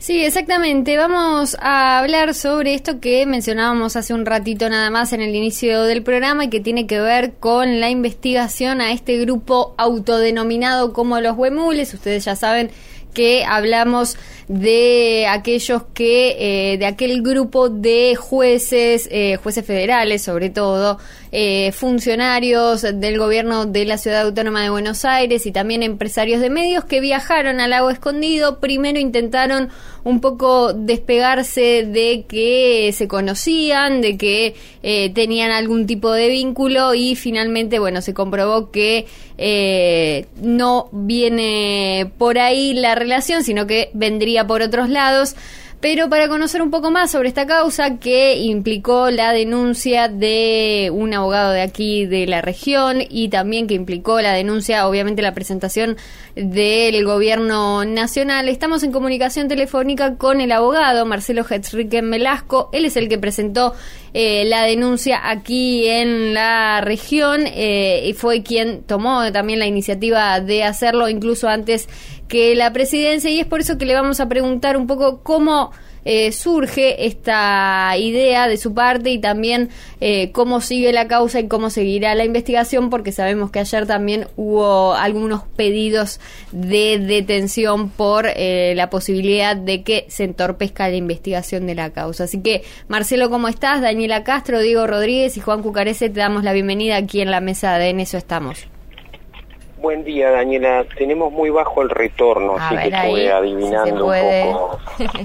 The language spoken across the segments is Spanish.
Sí, exactamente. Vamos a hablar sobre esto que mencionábamos hace un ratito nada más en el inicio del programa y que tiene que ver con la investigación a este grupo autodenominado como los huemules. Ustedes ya saben que hablamos de aquellos que, de aquel grupo de jueces federales sobre todo, funcionarios del gobierno de la Ciudad Autónoma de Buenos Aires y también empresarios de medios que viajaron al Lago Escondido. Primero intentaron un poco despegarse de que se conocían, de que tenían algún tipo de vínculo y finalmente, bueno, se comprobó que no viene por ahí la relación, sino que vendría por otros lados. Pero para conocer un poco más sobre esta causa que implicó la denuncia de un abogado de aquí de la región y también que implicó la denuncia, obviamente la presentación del gobierno nacional, estamos en comunicación telefónica con el abogado Marcelo Hetzriken Velasco. Él es el que presentó la denuncia aquí en la región y fue quien tomó también la iniciativa de hacerlo incluso antes que la presidencia, y es por eso que le vamos a preguntar un poco cómo surge esta idea de su parte y también cómo sigue la causa y cómo seguirá la investigación, porque sabemos que ayer también hubo algunos pedidos de detención por la posibilidad de que se entorpezca la investigación de la causa. Así que, Marcelo, ¿cómo estás? Daniela Castro, Diego Rodríguez y Juan Cucarese, te damos la bienvenida aquí en la mesa de En Eso Estamos. Buen día, Daniela. Tenemos muy bajo el retorno, así que estuve adivinando un poco.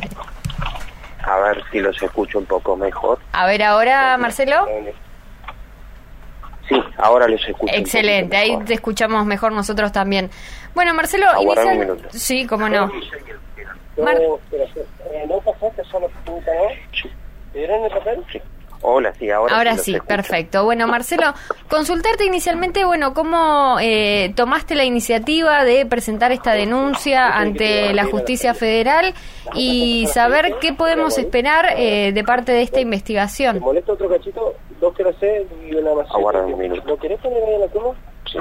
A ver si los escucho un poco mejor. A ver, ahora, Marcelo. Sí, ahora los escucho. Excelente, ahí te escuchamos mejor nosotros también. Bueno, Marcelo, inicia... un minuto. Sí, cómo no. ¿No pasaste solo punta, no? Sí. ¿Te dieron el papel? Sí. Hola, sí, ahora sí, perfecto. Bueno, Marcelo, consultarte inicialmente, bueno, ¿cómo tomaste la iniciativa de presentar esta denuncia ante la Justicia Federal y saber qué podemos esperar de parte de esta investigación? ¿Te molesta otro cachito? 2 que lo sé y una más. Aguarda un minuto. ¿Lo querés poner ahí en la toma?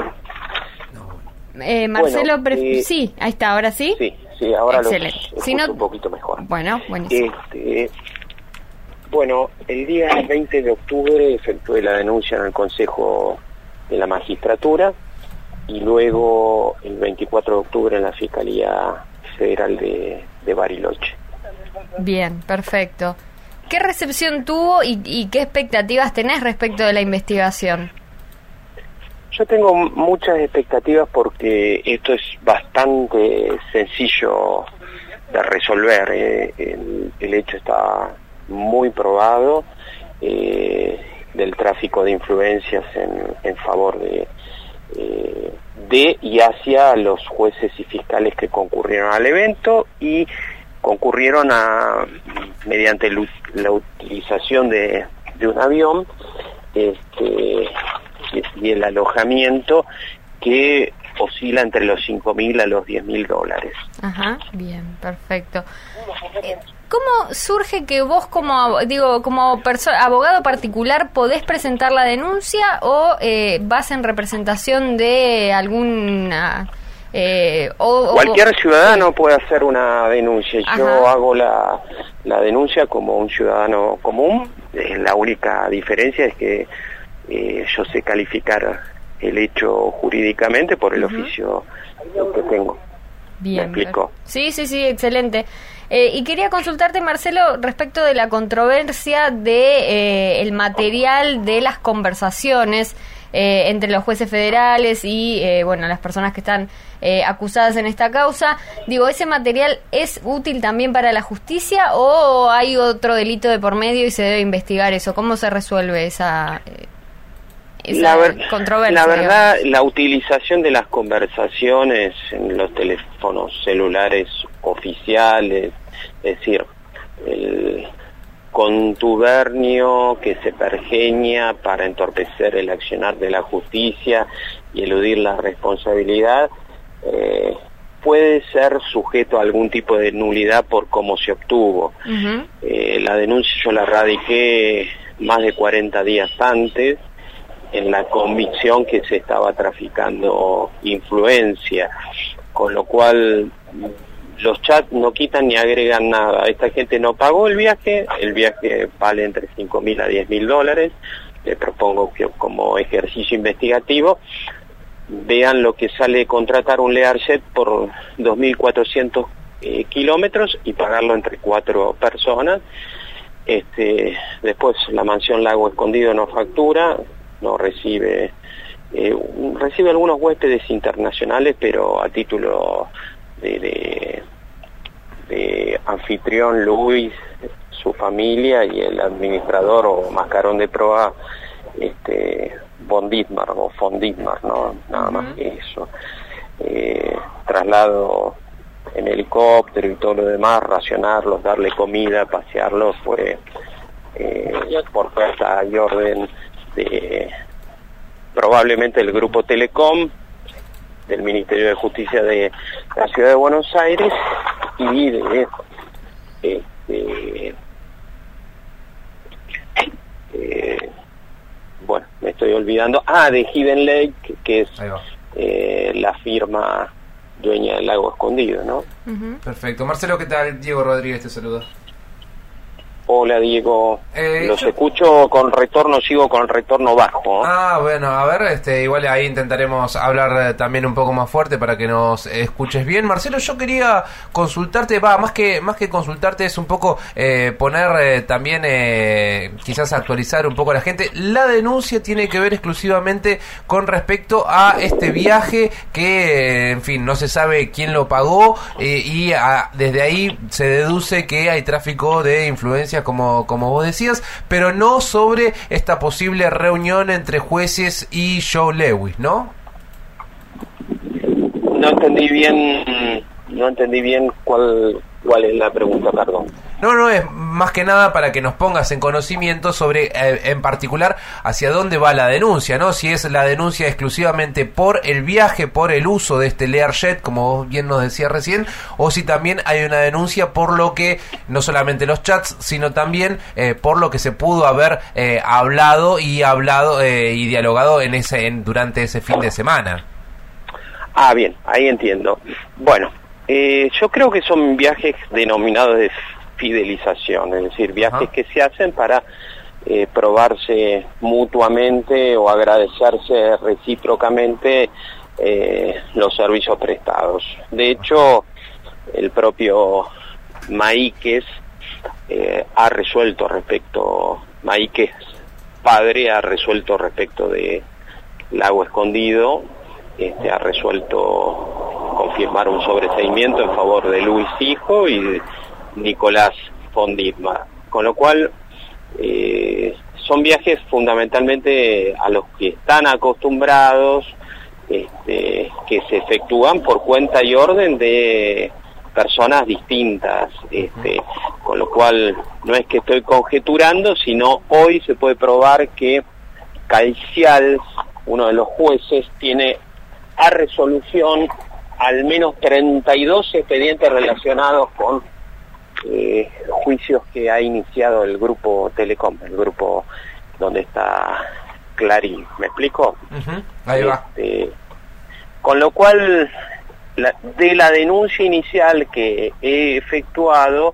Sí. Marcelo, sí, ahí está, ¿ahora sí? Sí, ahora excelente. Lo escucho un poquito mejor. Bueno, buenísimo. Bueno, el día 20 de octubre efectué la denuncia en el Consejo de la Magistratura y luego el 24 de octubre en la Fiscalía Federal de Bariloche. Bien, perfecto. ¿Qué recepción tuvo y qué expectativas tenés respecto de la investigación? Yo tengo muchas expectativas porque esto es bastante sencillo de resolver. El hecho está muy probado del tráfico de influencias en favor de y hacia los jueces y fiscales que concurrieron al evento y concurrieron mediante la utilización de un avión y el alojamiento que oscila entre los $5.000 a los $10.000. Ajá, bien, perfecto. ¿Cómo surge que vos como abogado particular podés presentar la denuncia o vas en representación de alguna... Cualquier ciudadano puede hacer una denuncia. Ajá. Yo hago la denuncia como un ciudadano común. La única diferencia es que yo sé calificar el hecho jurídicamente por el oficio que tengo. Bien. ¿Me explico? Sí, excelente. Y quería consultarte, Marcelo, respecto de la controversia de el material de las conversaciones entre los jueces federales y las personas que están acusadas en esta causa. Digo, ¿ese material es útil también para la justicia o hay otro delito de por medio y se debe investigar eso? ¿Cómo se resuelve esa controversia? La verdad, la utilización de las conversaciones en los teléfonos celulares oficiales, es decir, el contubernio que se pergeña para entorpecer el accionar de la justicia y eludir la responsabilidad, puede ser sujeto a algún tipo de nulidad por cómo se obtuvo. Uh-huh. La denuncia yo la radiqué más de 40 días antes, en la convicción que se estaba traficando influencia, con lo cual los chats no quitan ni agregan nada. Esta gente no pagó el viaje vale entre $5.000 a $10.000. Le propongo que como ejercicio investigativo vean lo que sale contratar un Learjet por 2.400 kilómetros y pagarlo entre 4 personas. Después la mansión Lago Escondido no factura, no recibe algunos huéspedes internacionales, pero a título de anfitrión Luis, su familia y el administrador o mascarón de proa von Dittmar o von Dittmar, ¿no? Nada más que eso. Traslado en helicóptero y todo lo demás, racionarlos, darle comida, pasearlos, fue por fuerza y orden de probablemente el Grupo Telecom, del Ministerio de Justicia de la Ciudad de Buenos Aires y de bueno, me estoy olvidando, de Hidden Lake, que es la firma dueña del Lago Escondido, ¿no? Perfecto. Marcelo, ¿qué tal? Diego Rodríguez te saluda. Hola, Diego. Los escucho con retorno, sigo con retorno bajo. Bueno, a ver, igual ahí intentaremos hablar también un poco más fuerte para que nos escuches bien. Marcelo, yo quería consultarte, más que consultarte es un poco poner también, quizás actualizar un poco a la gente. La denuncia tiene que ver exclusivamente con respecto a este viaje que, en fin, no se sabe quién lo pagó y desde ahí se deduce que hay tráfico de influencias como vos decías, pero no sobre esta posible reunión entre jueces y Joe Lewis, ¿no? No entendí bien cuál es la pregunta, perdón. No, es más que nada para que nos pongas en conocimiento sobre, en particular, hacia dónde va la denuncia, ¿no? Si es la denuncia exclusivamente por el viaje, por el uso de este Learjet, como vos bien nos decías recién, o si también hay una denuncia por lo que, no solamente los chats, sino también por lo que se pudo haber hablado y dialogado durante ese fin de semana. Bien, ahí entiendo. Bueno, yo creo que son viajes denominados de fidelización, es decir, viajes que se hacen para probarse mutuamente o agradecerse recíprocamente los servicios prestados. De hecho, el propio Maíquez ha resuelto Maíquez padre ha resuelto respecto de Lago Escondido, ha resuelto confirmar un sobreseimiento en favor de Luis hijo y de Nicolás von Dittmar, con lo cual son viajes fundamentalmente a los que están acostumbrados, que se efectúan por cuenta y orden de personas distintas, con lo cual no es que estoy conjeturando, sino hoy se puede probar que Calcial, uno de los jueces, tiene a resolución al menos 32 expedientes relacionados con juicios que ha iniciado el Grupo Telecom, el grupo donde está Clarín. ¿Me explico? Ahí va. Con lo cual, de la denuncia inicial que he efectuado,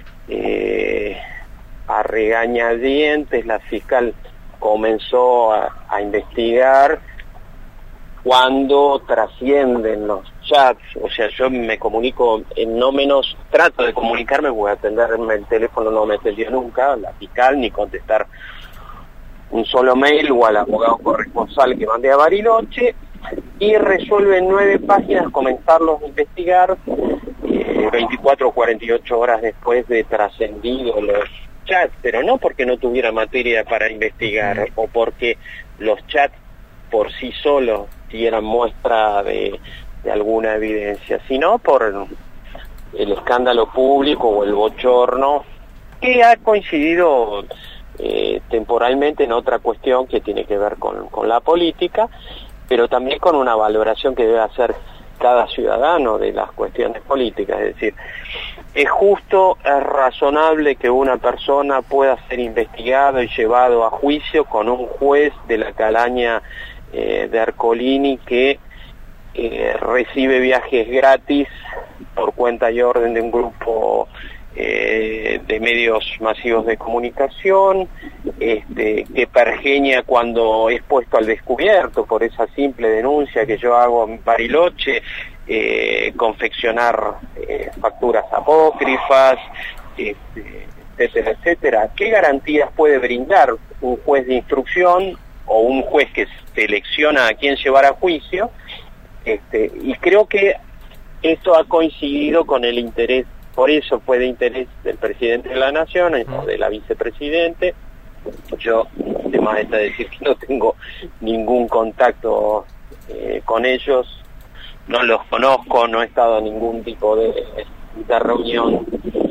a regañadientes la fiscal comenzó a investigar cuando trascienden los chats. O sea, yo me comunico, trato de comunicarme, voy a atenderme el teléfono, no me atendió nunca la fiscal, ni contestar un solo mail o al abogado corresponsal que mandé a Bariloche, y resuelve en 9 páginas comenzarlos a investigar 24 o 48 horas después de trascendido los chats, pero no porque no tuviera materia para investigar o porque los chats por sí solos dieran muestra de alguna evidencia, sino por el escándalo público o el bochorno que ha coincidido temporalmente en otra cuestión que tiene que ver con la política, pero también con una valoración que debe hacer cada ciudadano de las cuestiones políticas. Es decir, es justo, es razonable que una persona pueda ser investigado y llevado a juicio con un juez de la calaña de Ercolini que recibe viajes gratis por cuenta y orden de un grupo de medios masivos de comunicación, que pergeña cuando es puesto al descubierto por esa simple denuncia que yo hago en Bariloche, confeccionar facturas apócrifas, etcétera, etcétera. ¿Qué garantías puede brindar un juez de instrucción o un juez que selecciona a quién llevar a juicio? Y creo que esto ha coincidido con el interés, por eso fue de interés del presidente de la Nación o de la vicepresidente. Yo, además está decir que no tengo ningún contacto con ellos, no los conozco, no he estado en ningún tipo de reunión,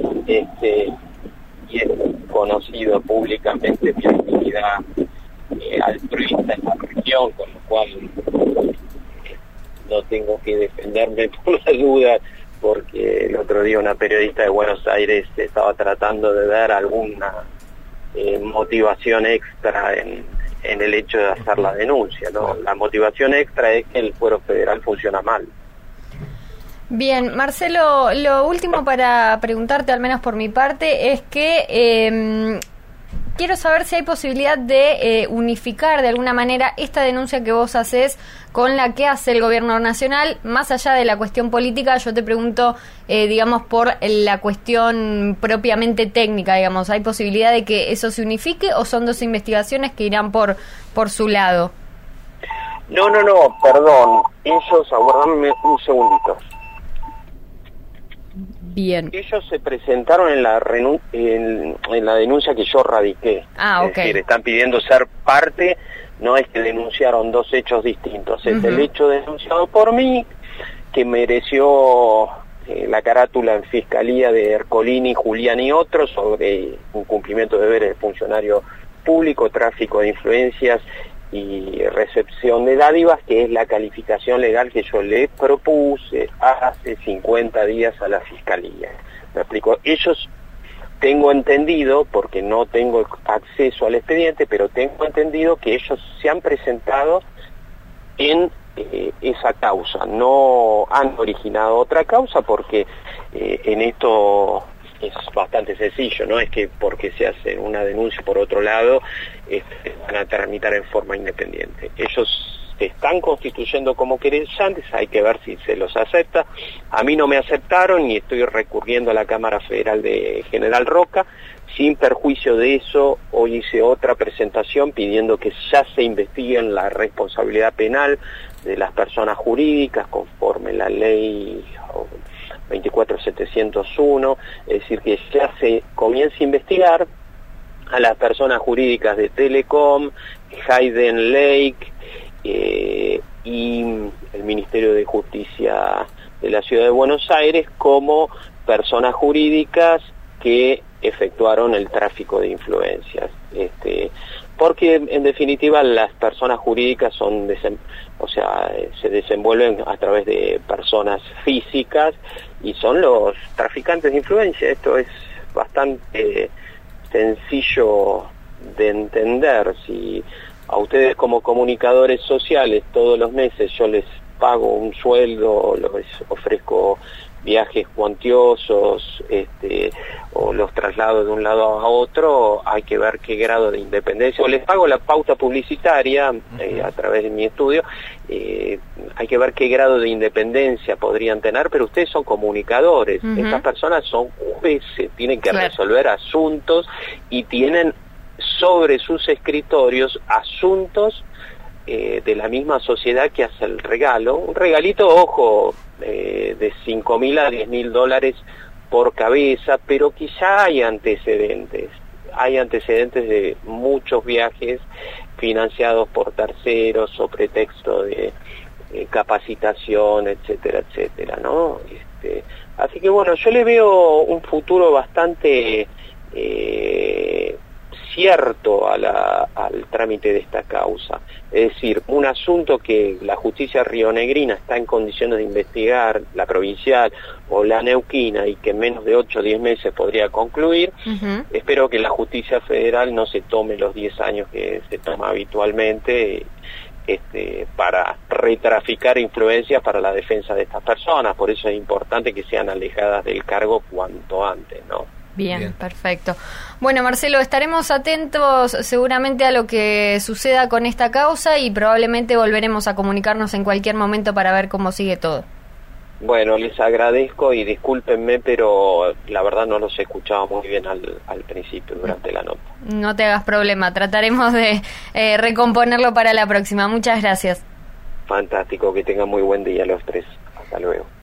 y es conocido públicamente mi actividad altruista en la región, con lo cual no tengo que defenderme por la duda, porque el otro día una periodista de Buenos Aires estaba tratando de dar alguna motivación extra en el hecho de hacer la denuncia, ¿no? La motivación extra es que el fuero federal funciona mal. Bien, Marcelo, lo último para preguntarte, al menos por mi parte, es que quiero saber si hay posibilidad de unificar de alguna manera esta denuncia que vos hacés con la que hace el gobierno nacional, más allá de la cuestión política. Yo te pregunto, digamos, por la cuestión propiamente técnica, digamos, ¿hay posibilidad de que eso se unifique o son dos investigaciones que irán por su lado? No, perdón, ellos, aguardame un segundito. Bien. Ellos se presentaron en la denuncia que yo radiqué. Ah, ok. Es decir, están pidiendo ser parte, no es que denunciaron dos hechos distintos. Es el hecho denunciado por mí, que mereció la carátula en Fiscalía de Ercolini, Julián y otros sobre incumplimiento de deberes de funcionario público, tráfico de influencias y recepción de dádivas, que es la calificación legal que yo le propuse hace 50 días a la Fiscalía. Me explico, ellos, tengo entendido, porque no tengo acceso al expediente, pero tengo entendido que ellos se han presentado en esa causa, no han originado otra causa, porque en esto es bastante sencillo, no es que porque se hace una denuncia por otro lado van a tramitar en forma independiente. Ellos se están constituyendo como querellantes, hay que ver si se los acepta. A mí no me aceptaron y estoy recurriendo a la Cámara Federal de General Roca. Sin perjuicio de eso, hoy hice otra presentación pidiendo que ya se investigue en la responsabilidad penal de las personas jurídicas conforme la ley 24701, es decir, que ya se comience a investigar a las personas jurídicas de Telecom, Hayden Lake y el Ministerio de Justicia de la Ciudad de Buenos Aires como personas jurídicas que efectuaron el tráfico de influencias. Porque en definitiva las personas jurídicas se desenvuelven a través de personas físicas y son los traficantes de influencia. Esto es bastante sencillo de entender. Si a ustedes como comunicadores sociales todos los meses yo les pago un sueldo, les ofrezco viajes cuantiosos, o los traslado de un lado a otro, hay que ver qué grado de independencia, o les pago la pauta publicitaria a través de mi estudio, hay que ver qué grado de independencia podrían tener, pero ustedes son comunicadores, estas personas son jueces, tienen que resolver asuntos y tienen sobre sus escritorios asuntos de la misma sociedad que hace el regalo, un regalito, ojo, de $5.000 a $10.000 por cabeza, pero quizá hay antecedentes de muchos viajes financiados por terceros o pretexto de capacitación, etcétera, etcétera, ¿no? Así que bueno, yo le veo un futuro bastante cierto al trámite de esta causa. Es decir, un asunto que la justicia rionegrina está en condiciones de investigar, la provincial o la neuquina, y que en menos de 8 o 10 meses podría concluir. Espero que la justicia federal no se tome los 10 años que se toma habitualmente para retraficar influencias para la defensa de estas personas. Por eso es importante que sean alejadas del cargo cuanto antes, ¿no? Bien, perfecto. Bueno, Marcelo, estaremos atentos seguramente a lo que suceda con esta causa y probablemente volveremos a comunicarnos en cualquier momento para ver cómo sigue todo. Bueno, les agradezco y discúlpenme, pero la verdad no los escuchaba muy bien al principio, durante la nota. No te hagas problema, trataremos de recomponerlo para la próxima. Muchas gracias. Fantástico, que tengan muy buen día los tres. Hasta luego.